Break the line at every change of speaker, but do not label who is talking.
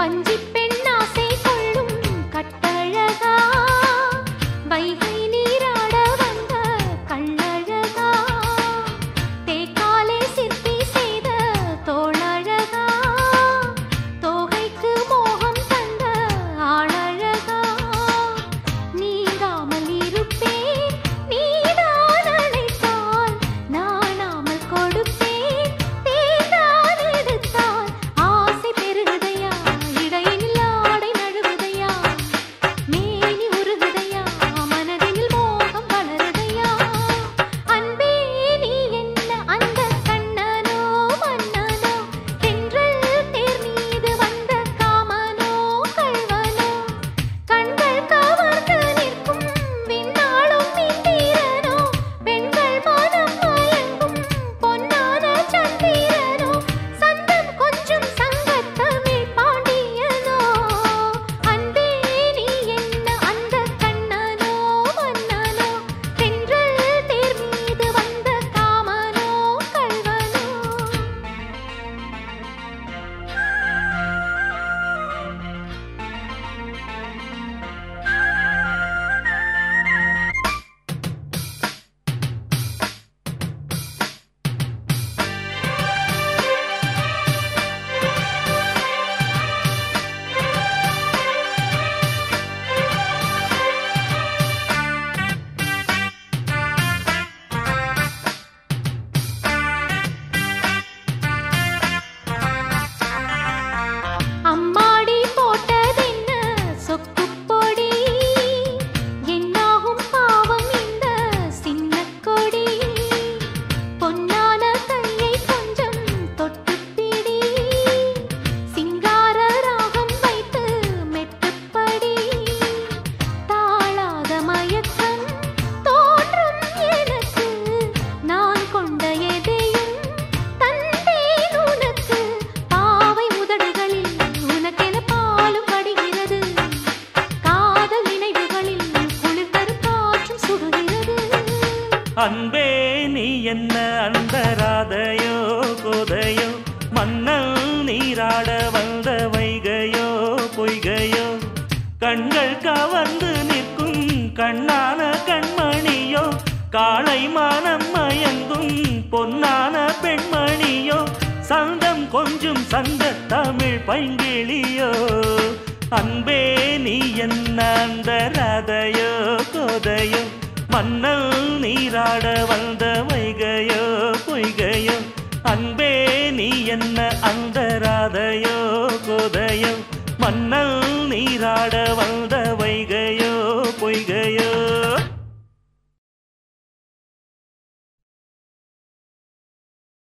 வஞ்சிப் பெண்ணாசை கொள்ளும் கட்டழகா வைகை நீராட வந்த கள்ளழகா தேக்காலே சிற்பி செய்த தோளழகா தோகைக்கு மோகம் தந்த ஆளழகா நீங்காமல் இருப்பேன் நீதான் அழைத்தால் நானாமல் கொடுப்பேன் தேர்ந்தான் எடுத்தால் ஆசை பெருகுதையா இடையினில் ஆடை நழுவுதையா மேனி உருகுதையா மனதினில் மோகம் வளருதையா அன்பே நீ என்ன அந்த கண்ணனோ மன்னனோ தென்றல் தேர் மீது வந்த காமனோ கள்வனோ கண்கள் கவர்ந்து நிற்கும் விண்ணாளும் இந்திரனோ பெண்கள் மனம் மயங்கும் பொன்னான சந்திரனோ சந்தம் கொஞ்சம் சங்கத்தமிழ் பாண்டியனோ அன்பே நீ என்ன அந்த கண்ணனோ மன்னனோ தென்றல் தேர் மீது வந்த காமனோ கள்வனோ அம்மாடி போட்டதென்ன சொக்குப் பொடி என்னாகும் பாவம் இந்த சின்னக் கொடி பொன்னான கையை கொஞ்சம் தொட்டுப் பிடி சிங்கார ராகம் வைத்து மெட்டுப்படி தாழாத மயக்கம் தோன்றும் எனக்கு நான் கொண்ட எதையும் தந்தேன் உனக்கு பாவை உதடுகளில் உனக்கென பாலும் வடிகிறது காதல் நினைவுகளில் குளிர் தரும் காற்றும் சுடுகிறது
அன்பே நீ என்ன அந்தராதையோ கோதையோ மன்னல் நீராட வந்த வைகையோ பொய்கையோ கண்கள் கவர்ந்து நிற்கும் கண்ணான கண்மணியோ காளை மனம் மயங்கும் பொன்னான பெண்மணியோ சந்தம் கொஞ்சம் சங்க தமிழ் பைங்கிளியோ அன்பே நீ என்ன அந்தராதையோ கோதையோ மன்னல் நீராட வந்த வைகையோ பொய்கையோ அன்பே நீ என்ன அந்தராதையோ கோதையோ மன்னல் நீராட வந்த வைகை